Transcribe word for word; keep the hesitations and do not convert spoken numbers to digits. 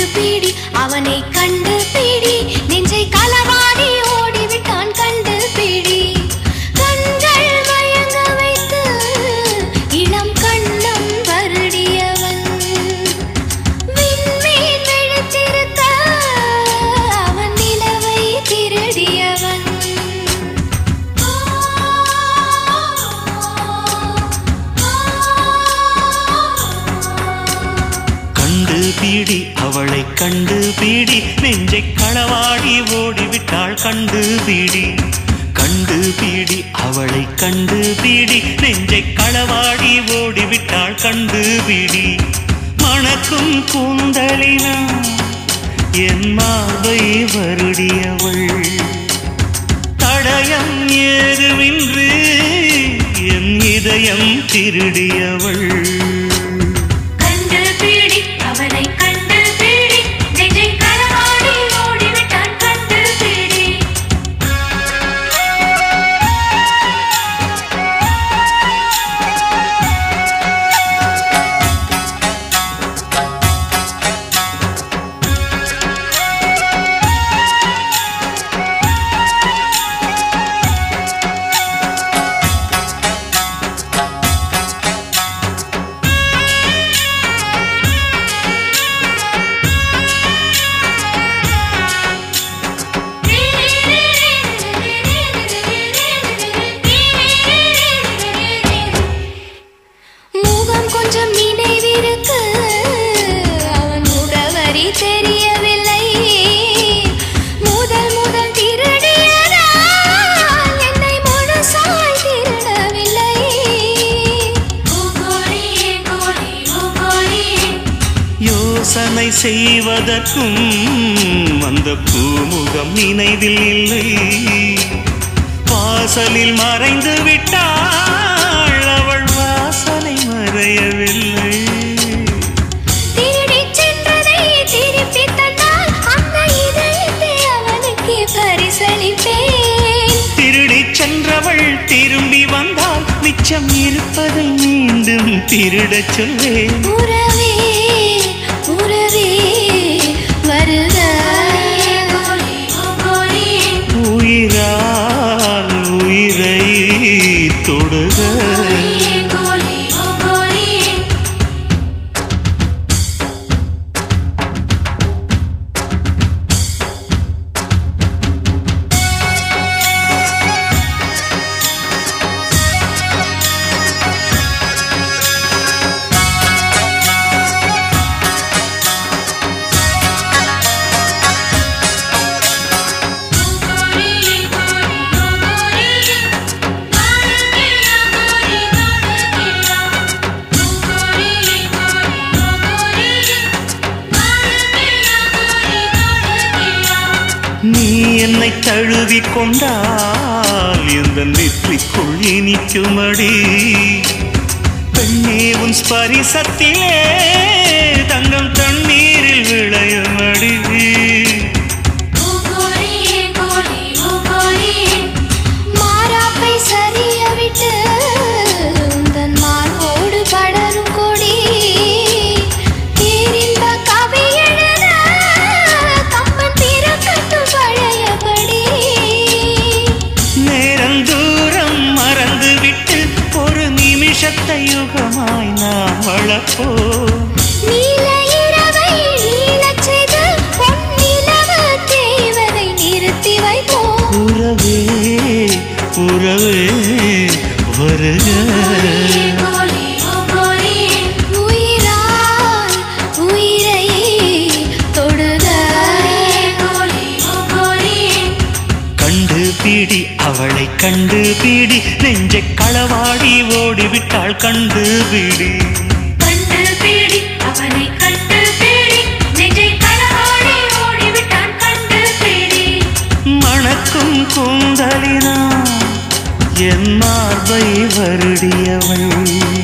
PT அவனை கண்டு PT நெஞ்சை களவாடி ஓடிவிட்டான் கண்டு பீடி கண்கள் மயங்க வைத்து இளம் கண்ணம் வருடியவன் விண்மீன் விழித்திருக்க அவன் நிலவை திருடியவன் பீடி அவளை கண்டு பீடி நெஞ்சை களவாடி ஓடிவிட்டாள் கண்டு பீடி கண்டு பீடி அவளை கண்டு பீடி நெஞ்சை களவாடி ஓடிவிட்டாள் கண்டு பீடி மணக்கும் கூந்தலினா என் மார்பை வருடியவள் தடயம் ஏதுமின்றி என் இதயம் திருடியவள் தெரியவில்லை முதல் முதல் திருடியதால் என்னை முழுசாய் திருடவில்லை யோசனை செய்வதற்கும் அந்த பூமுகம் நினைவில் இல்லை வாசலில் மறைந்து விட்டாள் அவள் வாசனை மறையவில்லை திருடி சென்றவள் திரும்பி வந்தால் மிச்சம் இருப்பதை மீண்டும் திருடச் சொல்வேன் உறவே உறவே வருக உயிரால் உயிரை தொடுக நீ என்னை தழுவி கொண்டால் இந்த நெற்றிக்குள் இனிக்குமடி பெண்ணே உன் ஸ்பரிசத்திலே தங்கம் தண்ணீரில் விளையுமடி மாறாப்பை சரிய விட்டு உந்தன் மார்போடு படரும் கொடி பேரின்ப கவி எழுத கம்பன் திறக்கட்டும் பழையபடி நேரம் தூரம் மறந்துவிட்டு ஒரு நிமிஷத்தை யுகமாய் நாம் வளர்ப்போம் நீல இரவை நீலச் செய்து பொன் நிலவு தேவதை நிறுத்தி வைப்போம் உறவே உறவே வருக உயிரால் உயிரை தொடுக கண்டு பீடி அவளை கண்டு பீடி நெஞ்சை களவாடி ஓடிவிட்டாள் கண்டு பீடி கண்டு பீடி அவனை கண்டு பீடி நெஞ்சை களவாடி ஓடிவிட்டான் கண்டு பீடி மணக்கும் கூந்தலினா என் மார்பை வருடியவள்